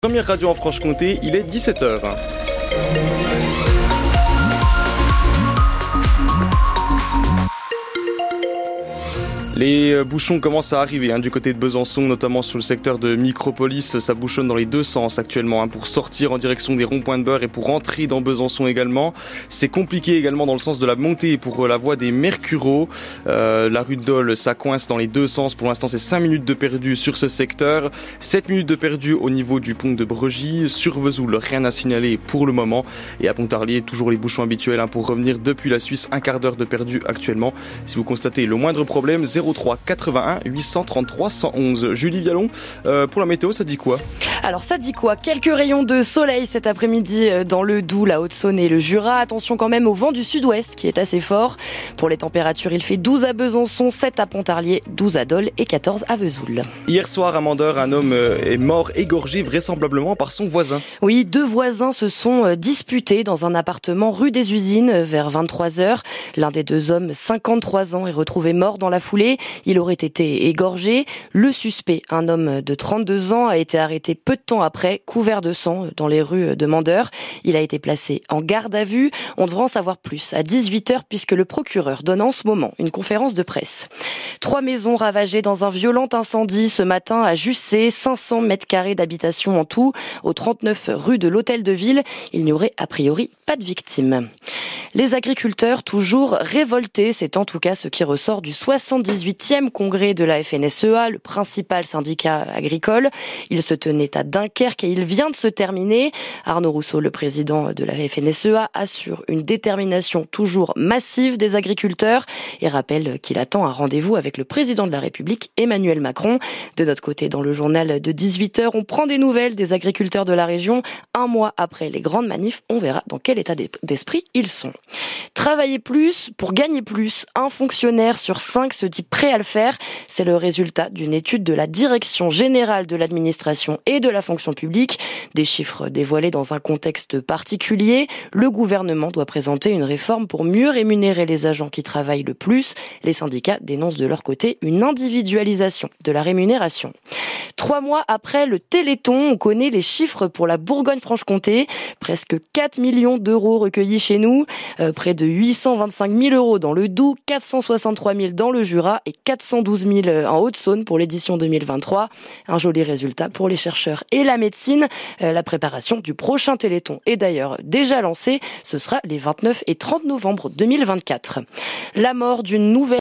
Première radio en Franche-Comté, il est 17h. Les bouchons commencent à arriver du côté de Besançon, notamment sur le secteur de Micropolis. Ça bouchonne dans les deux sens actuellement pour sortir en direction des ronds-points de Beurre et pour rentrer dans Besançon également. C'est compliqué également dans le sens de la montée pour la voie des Mercureaux. La rue de Dole, ça coince dans les deux sens. Pour l'instant, c'est 5 minutes de perdu sur ce secteur. 7 minutes de perdu au niveau du pont de Bregy. Sur Vesoul, rien à signaler pour le moment. Et à Pontarlier, toujours les bouchons habituels pour revenir depuis la Suisse. Un quart d'heure de perdu actuellement. Si vous constatez le moindre problème, 03 81 833 111. Julie Vialon, pour la météo, ça dit quoi ? Alors ça dit quoi ? Quelques rayons de soleil cet après-midi dans le Doubs, la Haute-Saône et le Jura. Attention quand même au vent du sud-ouest qui est assez fort. Pour les températures, il fait 12 à Besançon, 7 à Pontarlier, 12 à Dole et 14 à Vesoul. Hier soir à Mandeur, un homme est mort égorgé vraisemblablement par son voisin. Oui, deux voisins se sont disputés dans un appartement rue des Usines vers 23h. L'un des deux hommes, 53 ans, est retrouvé mort dans la foulée. Il aurait été égorgé. Le suspect, un homme de 32 ans, a été arrêté peu de temps après, couvert de sang dans les rues de Mandeur. Il a été placé en garde à vue. On devra en savoir plus à 18h puisque le procureur donne en ce moment une conférence de presse. 3 maisons ravagées dans un violent incendie ce matin à Jussey, 500 mètres carrés d'habitation en tout, au 39 rue de l'Hôtel de Ville. Il n'y aurait a priori pas de victimes. Les agriculteurs toujours révoltés, c'est en tout cas ce qui ressort du 78e congrès de la FNSEA, le principal syndicat agricole. Il se tenait à Dunkerque et il vient de se terminer. Arnaud Rousseau, le président de la FNSEA, assure une détermination toujours massive des agriculteurs et rappelle qu'il attend un rendez-vous avec le président de la République, Emmanuel Macron. De notre côté, dans le journal de 18h, on prend des nouvelles des agriculteurs de la région. Un mois après les grandes manifs, on verra dans quel état d'esprit ils sont. Travailler plus pour gagner plus. Un fonctionnaire sur 5 se dit prêt à le faire. C'est le résultat d'une étude de la Direction générale de l'administration et de la fonction publique. Des chiffres dévoilés dans un contexte particulier. Le gouvernement doit présenter une réforme pour mieux rémunérer les agents qui travaillent le plus. Les syndicats dénoncent de leur côté une individualisation de la rémunération. 3 mois après le Téléthon, on connaît les chiffres pour la Bourgogne-Franche-Comté. Presque 4 millions d'euros recueillis chez nous. Près de 825 000 euros dans le Doubs, 463 000 dans le Jura et 412 000 en Haute-Saône pour l'édition 2023. Un joli résultat pour les chercheurs et la médecine. La préparation du prochain Téléthon est d'ailleurs déjà lancée. Ce sera les 29 et 30 novembre 2024. La mort d'une nouvelle